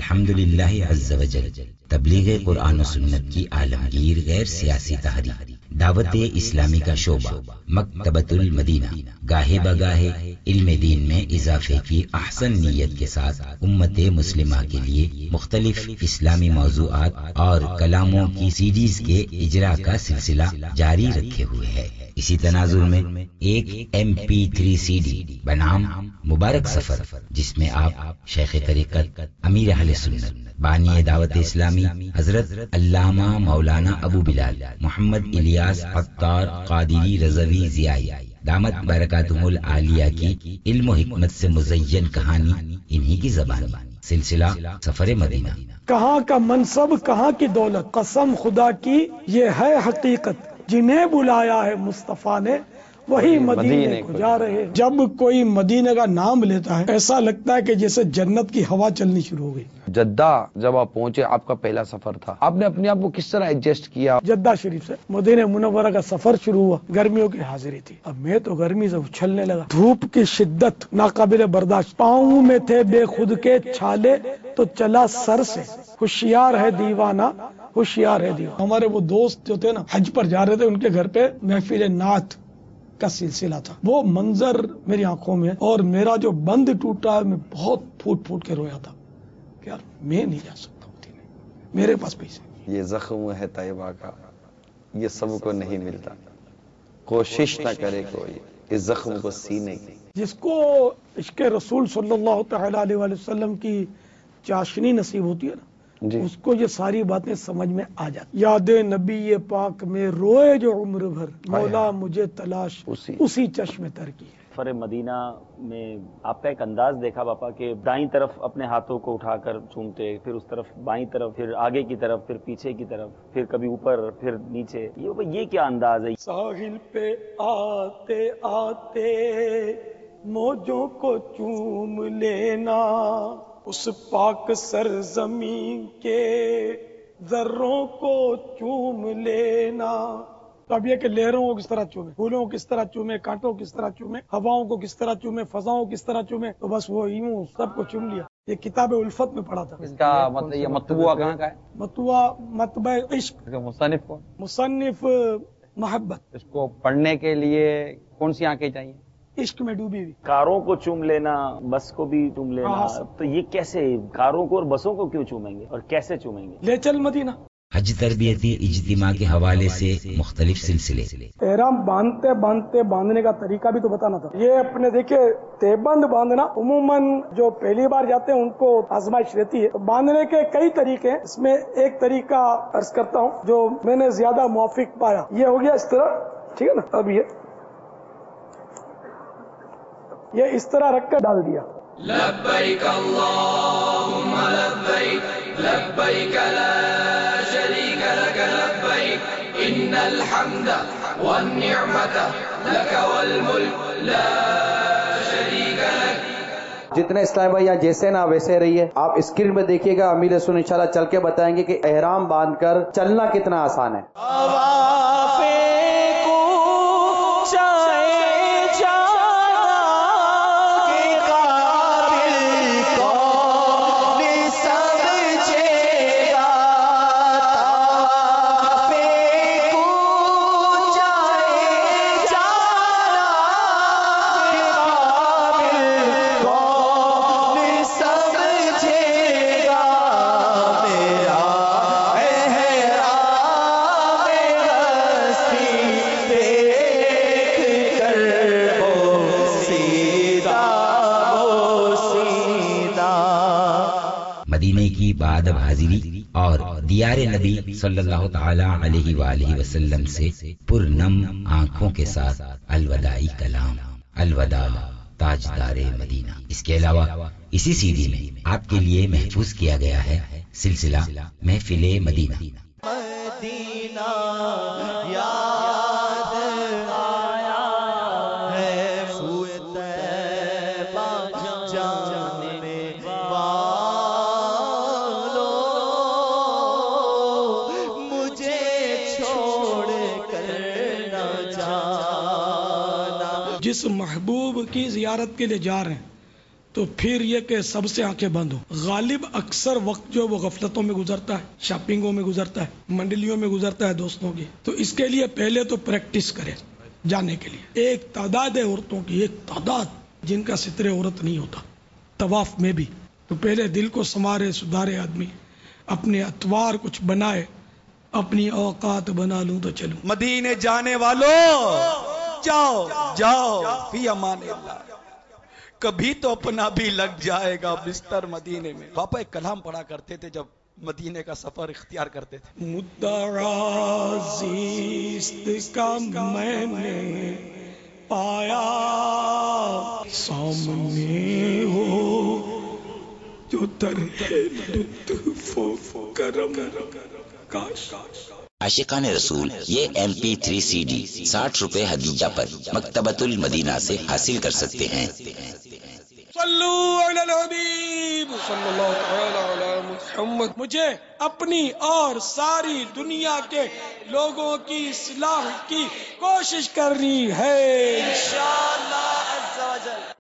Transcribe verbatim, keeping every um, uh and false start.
الحمدللہ عز وجل تبلیغ قرآن و سنت کی عالمگیر غیر سیاسی تحریک دعوت اسلامی کا شعبہ مکتبۃ المدینہ گاہے بگاہے علم دین میں اضافے کی احسن نیت کے ساتھ امت مسلمہ کے لیے مختلف اسلامی موضوعات اور کلاموں کی سیریز کے اجرا کا سلسلہ جاری رکھے ہوئے ہے۔ اسی تناظر میں ایک M P three C D بنام مبارک سفر، جس میں آپ شیخ طریقت امیر اہل سنت بانی دعوت اسلامی حضرت علامہ مولانا ابو بلال محمد الیاس عطار قادری رضوی ضیائی دامت برکاتہم العالیہ کی علم و حکمت سے مزین کہانی انہی کی زبان، سلسلہ سفر مدینہ۔ کہاں کا منصب کہاں کی دولت، قسم خدا کی یہ ہے حقیقت، جنہیں بلایا ہے مصطفیٰ نے وہی مدینے کو جا رہے۔ جب کوئی مدینے کا نام لیتا ہے ایسا لگتا ہے کہ جیسے جنت کی ہوا چلنی شروع ہو گئی۔ جدہ جب آپ پہنچے، آپ کا پہلا سفر تھا، آپ نے اپنے آپ کو کس طرح ایڈجسٹ کیا؟ جدہ شریف سے مدینہ منورہ کا سفر شروع ہوا، گرمیوں کی حاضری تھی، اب میں تو گرمی سے اچھلنے لگا، دھوپ کی شدت ناقابل برداشت، پاؤں میں تھے بے خود کے چھالے تو چلا سر سے، ہوشیار ہے دیوانہ ہوشیار ہے دیوانہ۔ ہمارے وہ دوست جو تھے نا حج پر جا رہے تھے، ان کے گھر پہ محفل نعت کا سلسلہ تھا، وہ منظر میری آنکھوں میں، اور میرا جو بند ٹوٹا ہے، میں بہت پھوٹ پھوٹ کے رویا تھا کہ یار میں نہیں جا سکتا مدینے، میرے پاس پیسے۔ یہ زخم ہے طیبہ کا، یہ سب کو نہیں ملتا، کوشش نہ کرے کوئی اس زخم کو سینے کی۔ جس کو عشق رسول صلی اللہ تعالی علیہ وآلہ وسلم کی چاشنی نصیب ہوتی ہے نا، جی اس کو یہ ساری باتیں سمجھ میں آ جاتی۔ یاد نبی پاک میں روئے جو عمر بھر، مولا مجھے تلاش اسی اسی چشم تر کی ہے۔ سفر مدینہ میں آپ کا ایک انداز دیکھا باپا کہ دائیں طرف اپنے ہاتھوں کو اٹھا کر چومتے، پھر اس طرف بائیں طرف، پھر آگے کی طرف، پھر پیچھے کی طرف، پھر کبھی اوپر پھر نیچے، یہ یہ کیا انداز ہے؟ ساحل پہ آتے آتے موجوں کو چوم لینا، اس پاک سرزمین کے ذروں کو چوم لینا۔ تو اب یہ کہ لہروں کو کس طرح چومے، پھولوں کو کس طرح چومے، کانٹوں کو کس طرح چومے، ہواؤں کو کس طرح چومے، فضاؤں کو کس طرح چومے، تو بس وہ یوں سب کو چوم لیا۔ یہ کتاب الفت میں پڑھا تھا۔ اس کا مطلب یہ مطبوعہ کہاں کا ہے؟ متوا مطبع عشق، مصنف کون؟ مصنف محبت، اس کو پڑھنے کے لیے کون سی آنکھیں چاہیے؟ عشق میں ڈوبی ہوئی۔ کاروں کو چوم لینا، بس کو بھی چوم لینا، ہاں۔ تو یہ کیسے؟ کاروں کو اور بسوں کو کیوں چومیں گے اور کیسے چومیں گے؟ لے چل مدینہ۔ حج تربیتی اجتماع کے حوالے سے مختلف سلسلے۔ احرام باندھتے باندھتے باندھنے کا طریقہ بھی تو بتانا تھا۔ یہ اپنے دیکھیے تہبند باندھنا عموماً جو پہلی بار جاتے ہیں ان کو آزمائش رہتی ہے، باندھنے کے کئی طریقے ہیں، اس میں ایک طریقہ عرض کرتا ہوں جو میں نے زیادہ موافق پایا، یہ ہو گیا اس طرح، ٹھیک ہے نا، اب یہ یہ اس طرح رکھ کر ڈال دیا۔ لبیک اللہم لبیک لبیک لا شریک لک لبیک ان الحمد والنعمت لک والملک لا شریک لک۔ جتنے اسلام بھائی یہاں جیسے نا ویسے رہیے، آپ اسکرین پہ دیکھیے گا، امیر سن انشاءاللہ چل کے بتائیں گے کہ احرام باندھ کر چلنا کتنا آسان ہے۔ مدینے کی بادب حاضری اور دیار نبی صلی اللہ تعالی علیہ وآلہ وسلم سے پرنم آنکھوں کے ساتھ الوداعی کلام، الوداع تاجدار مدینہ۔ اس کے علاوہ اسی سی ڈی میں آپ کے لیے محفوظ کیا گیا ہے سلسلہ محفل مدینہ۔ مدینہ یاد آیا ہے، سوئے طیبہ جانے والو، مجھے چھوڑ کر نہ جانا۔ جس محبوب کی زیارت کے لیے جا رہے ہیں تو پھر یہ کہ سب سے آنکھیں بند ہو. غالب اکثر وقت جو وہ غفلتوں میں گزرتا ہے، شاپنگوں میں گزرتا ہے، منڈلیوں میں گزرتا ہے دوستوں کی. تو اس کے لیے پہلے تو پریکٹس کرے جانے کے لیے. ایک تعداد ہے عورتوں کی، ایک تعداد جن کا ستر عورت نہیں ہوتا طواف میں بھی. تو پہلے دل کو سنوارے سدھارے آدمی، اپنے اتوار کچھ بنائے، اپنی اوقات بنا لوں تو چلوں. مدینے جانے والوں جاؤ جاؤ فی امان اللہ، کبھی تو اپنا بھی لگ جائے گا بستر مدینے میں. پاپا ایک کلام پڑھا کرتے تھے جب مدینے کا سفر اختیار کرتے تھے. مدعا زیست کا میں نے پایا، سامنے ہو جو طرح لطف و کرم کاش. عاشقان رسول یہ M P three C D ساٹھ روپے ہدیہ پر مکتبۃ المدینہ سے حاصل کر سکتے ہیں. صلو علی الحبیب صلی اللہ تعالی علی محمد. مجھے اپنی اور ساری دنیا کے لوگوں کی اصلاح کی کوشش کرنی ہے انشاءاللہ عز و جل.